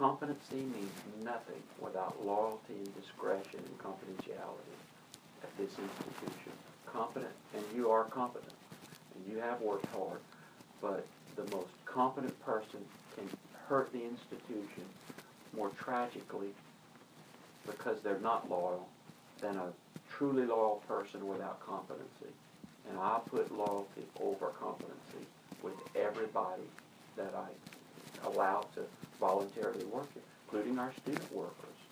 Competency means nothing without loyalty and discretion and confidentiality at this institution. Competent, and you are competent, and you have worked hard, but the most competent person can hurt the institution more tragically because they're not loyal than a truly loyal person without competency. And I put loyalty over competency with everybody that I allow to voluntarily work here, including our student workers.